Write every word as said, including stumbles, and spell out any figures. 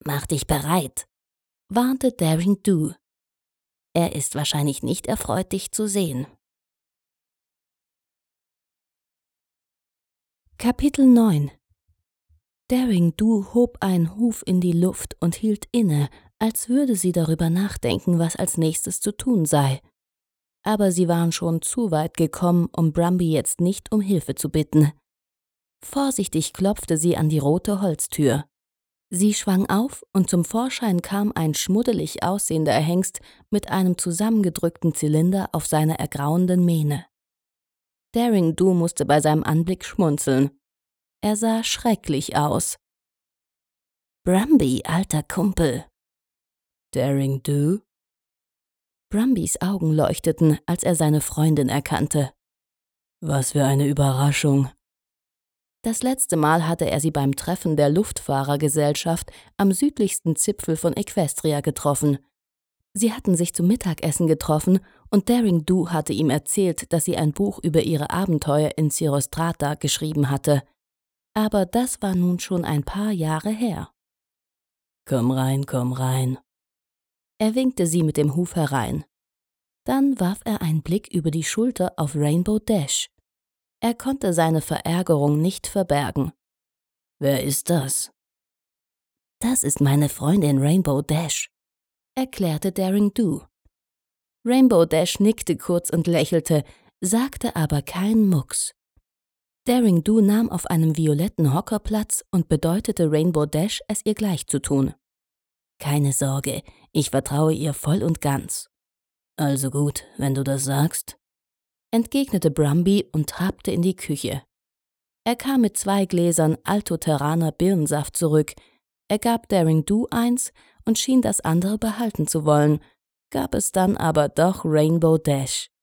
Mach dich bereit, warnte Daring Do. Er ist wahrscheinlich nicht erfreut, dich zu sehen. Kapitel neun. Daring Do hob einen Huf in die Luft und hielt inne, als würde sie darüber nachdenken, was als nächstes zu tun sei. Aber sie waren schon zu weit gekommen, um Brumby jetzt nicht um Hilfe zu bitten. Vorsichtig klopfte sie an die rote Holztür. Sie schwang auf und zum Vorschein kam ein schmuddelig aussehender Hengst mit einem zusammengedrückten Zylinder auf seiner ergrauenden Mähne. Daring Do musste bei seinem Anblick schmunzeln. Er sah schrecklich aus. »Brumby, alter Kumpel.« »Daring Do?« Brumbys Augen leuchteten, als er seine Freundin erkannte. »Was für eine Überraschung.« Das letzte Mal hatte er sie beim Treffen der Luftfahrergesellschaft am südlichsten Zipfel von Equestria getroffen. Sie hatten sich zum Mittagessen getroffen und Daring Do hatte ihm erzählt, dass sie ein Buch über ihre Abenteuer in Cirostrata geschrieben hatte. Aber das war nun schon ein paar Jahre her. »Komm rein, komm rein.« Er winkte sie mit dem Huf herein. Dann warf er einen Blick über die Schulter auf Rainbow Dash. Er konnte seine Verärgerung nicht verbergen. »Wer ist das?« »Das ist meine Freundin Rainbow Dash«, erklärte Daring Do. Rainbow Dash nickte kurz und lächelte, sagte aber keinen Mucks. Daring Do nahm auf einem violetten Hocker Platz und bedeutete Rainbow Dash, es ihr gleich zu tun. »Keine Sorge, ich vertraue ihr voll und ganz.« »Also gut, wenn du das sagst«, entgegnete Brumby und trabte in die Küche. Er kam mit zwei Gläsern Altoterraner Birnensaft zurück. Er gab Daring Do eins und schien das andere behalten zu wollen, gab es dann aber doch Rainbow Dash.